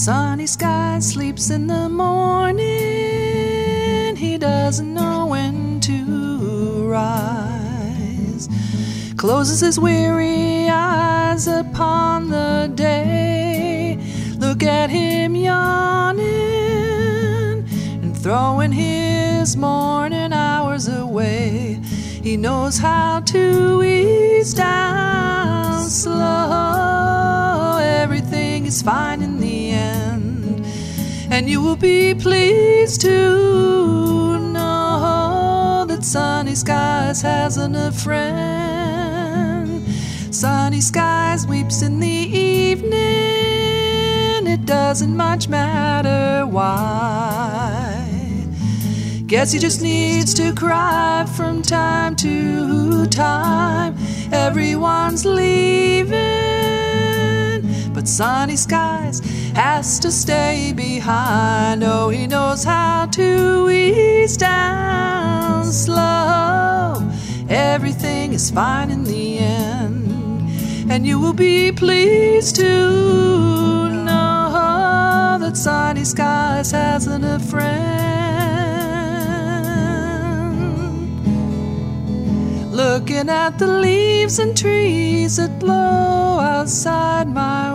Sunny sky sleeps in the morning. He doesn't know when to rise. Closes his weary eyes upon the day. Look at him yawning and throwing his morning hours away. He knows how to ease down slow. Everything is fine in the end, and you will be pleased to know that Sunny Skies hasn't a friend. Sunny Skies weeps in the evening. It doesn't much matter why. Guess he just needs to cry from time to time. Everyone's leaving, but Sunny Skies has to stay behind. Oh, he knows how to ease down slow. Everything is fine in the end, and you will be pleased to know that Sunny Skies hasn't a friend. Looking at the leaves and trees that blow outside my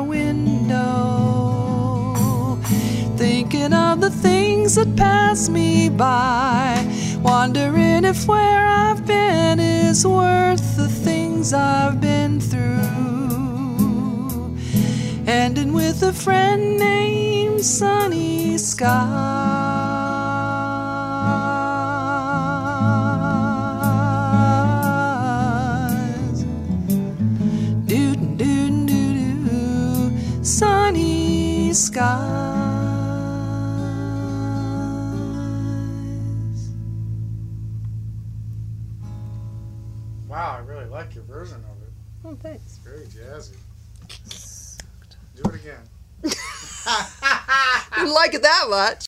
window, thinking of the things that pass me by, wondering if where I've been is worth the things I've been through, ending with a friend named Sunny Skies. Sunny Skies. Wow, I really like your version of it. Oh, thanks. It's very jazzy. Do it again. Didn't like it that much.